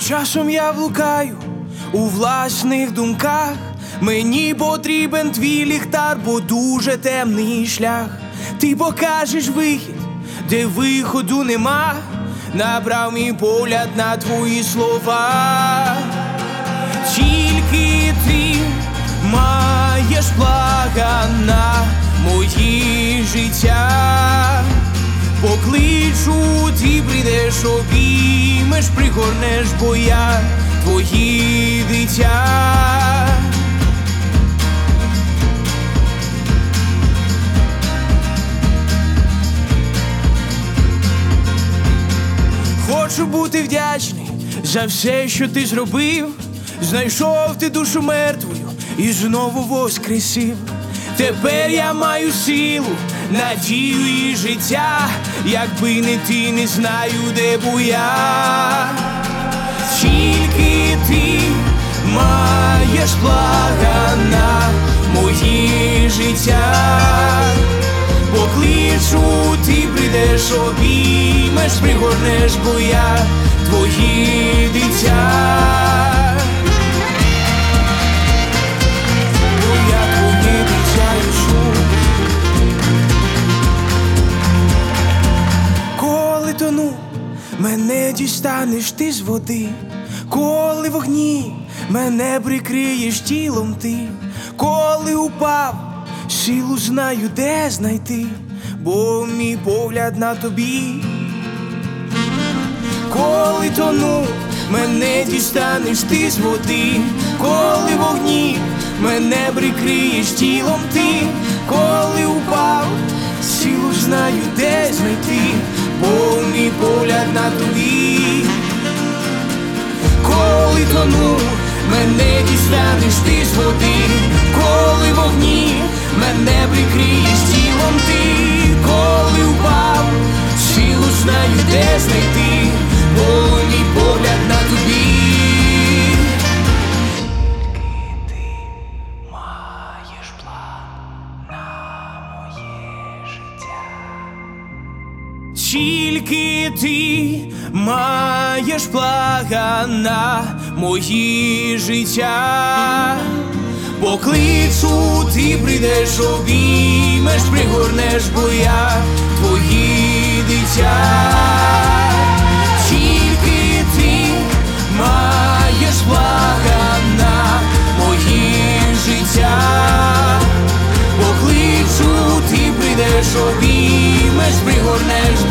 Часом я блукаю у власних думках. Мені потрібен твій ліхтар, бо дуже темний шлях. Ти покажеш вихід, де виходу нема. Набрав мій погляд на твої слова. Тільки ти маєш благо на моє життя. Покличу, ти прийдеш, обіймеш, пригорнеш, бо я твоє дитя. Хочу бути вдячний за все, що ти зробив. Знайшов ти душу мертвою і знову воскресив. Тепер я маю силу, надію і життя. Якби не ти, не знаю, де б я. Тільки ти маєш благо на моє життя. Покличу, ти прийдеш, обіймеш, пригорнеш, бо я твоє дитя. Бо я твоє дитя, Ісус. Коли тону, мене дістанеш ти з води. Коли в огні, мене прикриєш тілом ти. Коли упав, силу знаю, де знайти, бо мій погляд на тобі. Коли тону, мене дістанеш ти з води. Коли в огні, мене прикриєш тілом ти. Коли упав, силу знаю, де знайти, бо мій погляд на тобі. Коли тону, мене дістанеш ти з води. Коли в огні, мене прикриєш тілом ти. Коли впав, силу знаю, де знайти, бо мій погляд на тобі. Ти маєш план на моє життя. Тільки ти маєш благо на моє життя. Покличу, ти прийдеш, обіймеш, пригорнеш, бо я твоє дитя. Тільки ти маєш благо на моє життя. Покличу, ти прийдеш, обіймеш, пригорнеш,